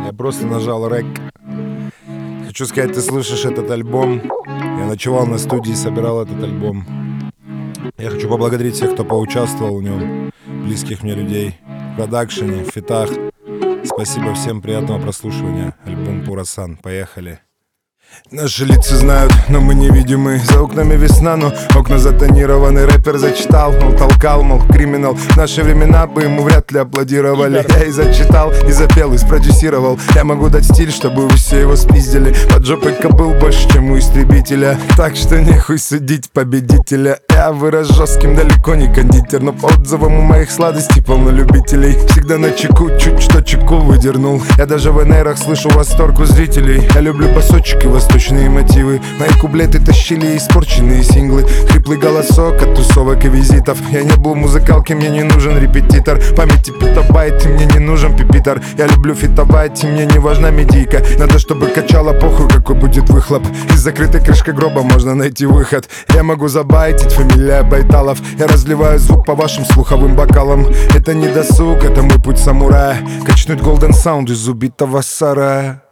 Я просто нажал рек. Хочу сказать, ты слышишь этот альбом. Я ночевал на студии, собирал этот альбом. Я хочу поблагодарить всех, кто поучаствовал в нем, близких мне людей, в продакшене, в фитах. Спасибо всем, приятного прослушивания. Альбом Пурасан, поехали. Наши лица знают, но мы невидимы. За окнами весна, но окна затонированы. Рэпер зачитал, мол, толкал, мол, криминал. В наши времена бы ему вряд ли аплодировали. Я и зачитал, и запел, и спродюсировал. Я могу дать стиль, чтобы вы все его спиздили. Под жопой кобыл больше, чем у истребителя. Так что нехуй судить победителя. Я вырос жестким, далеко не кондитер, но по отзывам у моих сладостей полно любителей. Всегда на чеку, чуть что чеку выдернул. Я даже в НРах слышу восторг у зрителей. Я люблю басочек и восточные мотивы. Мои куплеты тащили испорченные синглы. Хриплый голосок от тусовок и визитов. Я не был музыкалки, мне не нужен репетитор. Памяти петабайт, и мне не нужен пипитер. Я люблю фитовать, и мне не важна медийка. Надо, чтобы качало, похуй, какой будет выхлоп. Из закрытой крышкой гроба можно найти выход. Я могу забайтить, фамилия Байталов. Я разливаю звук по вашим слуховым бокалам. Это не досуг, это мой путь самурая. Качнуть голден саунд из убитого сарая.